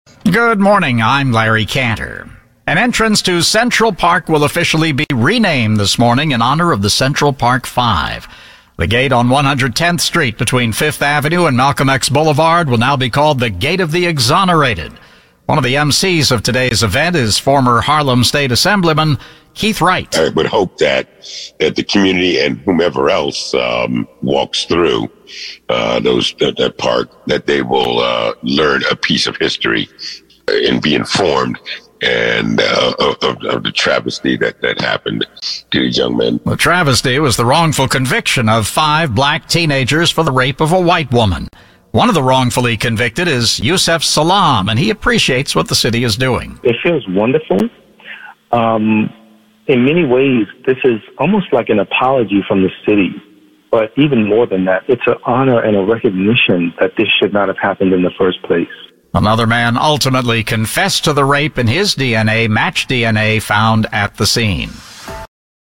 Good morning, I'm Larry Cantor. An entrance to Central Park will officially be renamed this morning in honor of the Central Park 5. The gate on 110th Street between 5th Avenue and Malcolm X Boulevard will now be called the Gate of the Exonerated. One of the MCs of today's event is former Harlem State Assemblyman Keith Wright. I would hope that the community and whomever else walks through that park, that they will learn a piece of history and be informed and of the travesty that happened to these young men. The travesty was the wrongful conviction of 5 black teenagers for the rape of a white woman. One of the wrongfully convicted is Yusef Salaam, and he appreciates what the city is doing. It feels wonderful. In many ways, this is almost like an apology from the city. But even more than that, it's an honor and a recognition that this should not have happened in the first place. Another man ultimately confessed to the rape, and his DNA matched DNA found at the scene.